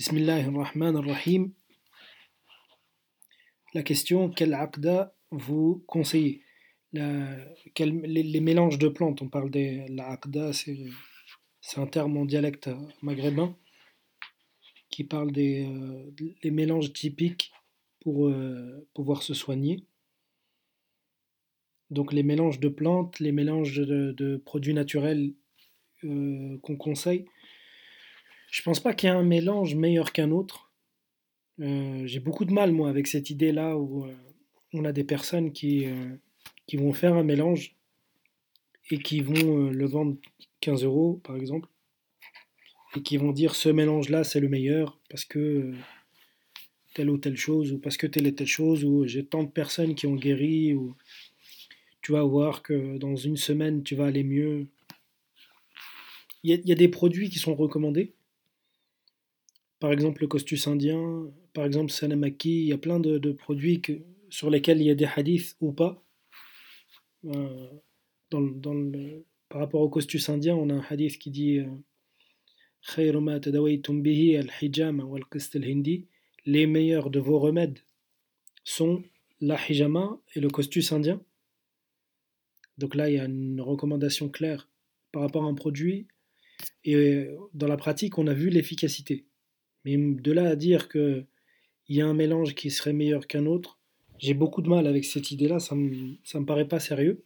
Bismillahirrahmanirrahim. La question, quel aqda vous conseillez? Les mélanges de plantes, on parle des l'aqda, c'est un terme en dialecte maghrébin qui parle des mélanges typiques pour pouvoir se soigner. Donc les mélanges de plantes, les mélanges de produits naturels qu'on conseille. Je pense pas qu'il y ait un mélange meilleur qu'un autre. J'ai beaucoup de mal, moi, avec cette idée-là où on a des personnes qui vont faire un mélange et qui vont le vendre 15 euros, par exemple, et qui vont dire ce mélange-là, c'est le meilleur parce que telle ou telle chose, ou parce que telle et telle chose, ou j'ai tant de personnes qui ont guéri, ou tu vas voir que dans une semaine, tu vas aller mieux. Il y a des produits qui sont recommandés, par exemple le costus indien, par exemple Sanamaki, il y a plein de produits sur lesquels il y a des hadiths ou pas. Euh, par rapport au costus indien, on a un hadith qui dit خير ما تداويتم به الحجامة والقسط الهندي. Les meilleurs de vos remèdes sont la hijama et le costus indien. Donc là, il y a une recommandation claire par rapport à un produit. Et dans la pratique, on a vu l'efficacité. Mais de là à dire qu'il y a un mélange qui serait meilleur qu'un autre, j'ai beaucoup de mal avec cette idée-là. Ça me paraît pas sérieux.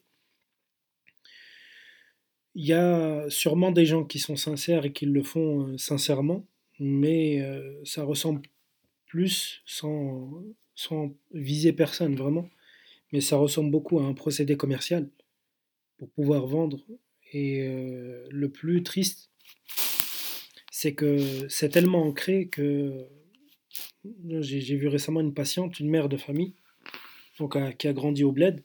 Il y a sûrement des gens qui sont sincères et qui le font sincèrement, mais ça ressemble plus, sans viser personne vraiment, mais ça ressemble beaucoup à un procédé commercial pour pouvoir vendre. Et le plus triste, c'est que c'est tellement ancré que j'ai vu récemment une patiente, une mère de famille, donc qui a grandi au bled.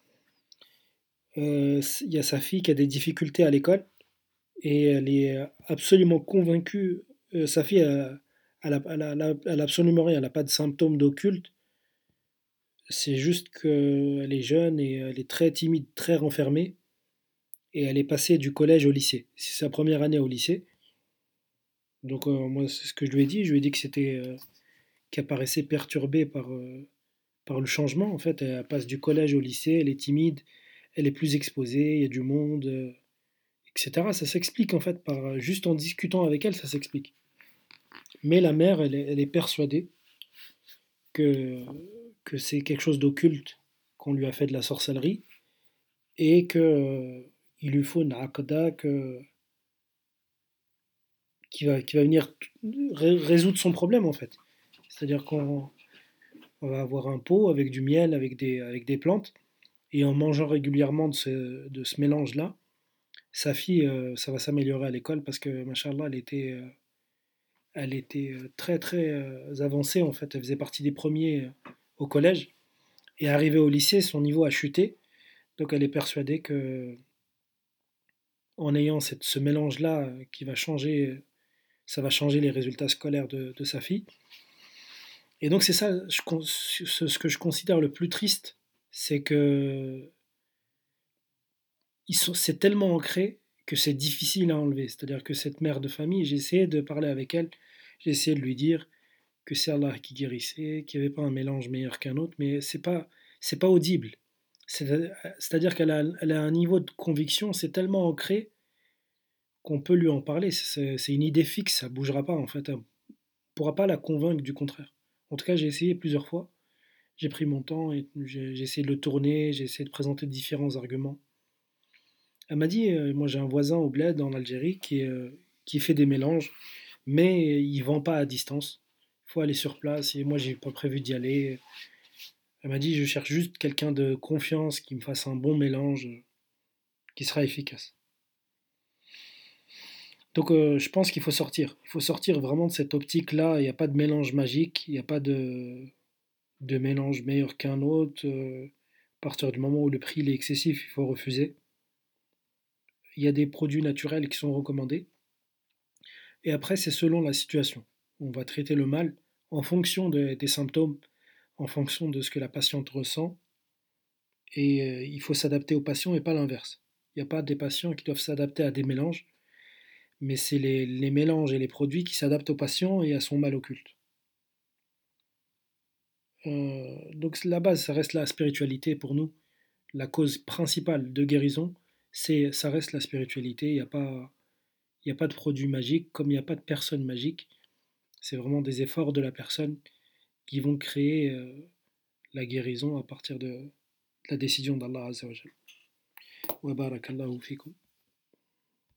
Il y a sa fille qui a des difficultés à l'école et elle est absolument convaincue. Sa fille, elle a absolument rien, elle n'a pas de symptômes d'occulte. C'est juste qu'elle est jeune et elle est très timide, très renfermée. Et elle est passée du collège au lycée. C'est sa première année au lycée. Donc moi, c'est ce que je lui ai dit. Je lui ai dit que c'était qu'elle paraissait perturbée par le changement. En fait, elle passe du collège au lycée, elle est timide, elle est plus exposée, il y a du monde, etc. Ça s'explique en fait juste en discutant avec elle, ça s'explique. Mais la mère, elle est persuadée que, que c'est quelque chose d'occulte, qu'on lui a fait de la sorcellerie, et que il lui faut une aqda qui va venir résoudre son problème en fait. C'est-à-dire qu'on va avoir un pot avec du miel, avec des plantes, et en mangeant régulièrement de ce mélange-là, sa fille, ça va s'améliorer à l'école parce que, machallah, elle était très très avancée en fait. Elle faisait partie des premiers au collège. Et arrivée au lycée, son niveau a chuté. Donc elle est persuadée que en ayant ce mélange-là qui va changer, ça va changer les résultats scolaires de sa fille. Et donc c'est ça, ce que je considère le plus triste, c'est que c'est tellement ancré que c'est difficile à enlever. C'est-à-dire que cette mère de famille, j'ai essayé de parler avec elle, j'ai essayé de lui dire que c'est Allah qui guérissait, qu'il n'y avait pas un mélange meilleur qu'un autre, mais c'est pas audible. C'est-à-dire elle a un niveau de conviction, c'est tellement ancré qu'on peut lui en parler. C'est une idée fixe, ça ne bougera pas en fait. On ne pourra pas la convaincre du contraire. En tout cas, j'ai essayé plusieurs fois. J'ai pris mon temps et j'ai essayé de le tourner, j'ai essayé de présenter différents arguments. Elle m'a dit, moi j'ai un voisin au bled en Algérie qui fait des mélanges, mais il vend pas à distance. Il faut aller sur place et moi j'ai pas prévu d'y aller. Elle m'a dit, je cherche juste quelqu'un de confiance qui me fasse un bon mélange qui sera efficace. Donc je pense qu'il faut sortir. Il faut sortir vraiment de cette optique-là. Il n'y a pas de mélange magique, il n'y a pas de mélange meilleur qu'un autre. À partir du moment où le prix il est excessif, il faut refuser. Il y a des produits naturels qui sont recommandés. Et après, c'est selon la situation. On va traiter le mal en fonction des symptômes, en fonction de ce que la patiente ressent. Et il faut s'adapter aux patients et pas l'inverse. Il n'y a pas des patients qui doivent s'adapter à des mélanges, mais c'est les mélanges et les produits qui s'adaptent au patient et à son mal occulte. Donc la base, ça reste la spiritualité pour nous. La cause principale de guérison, ça reste la spiritualité. Il y a pas de produit magique, comme il n'y a pas de personne magique. C'est vraiment des efforts de la personne qui vont créer la guérison à partir de la décision d'Allah Azza wa Jal. Wa barakallahu fikum.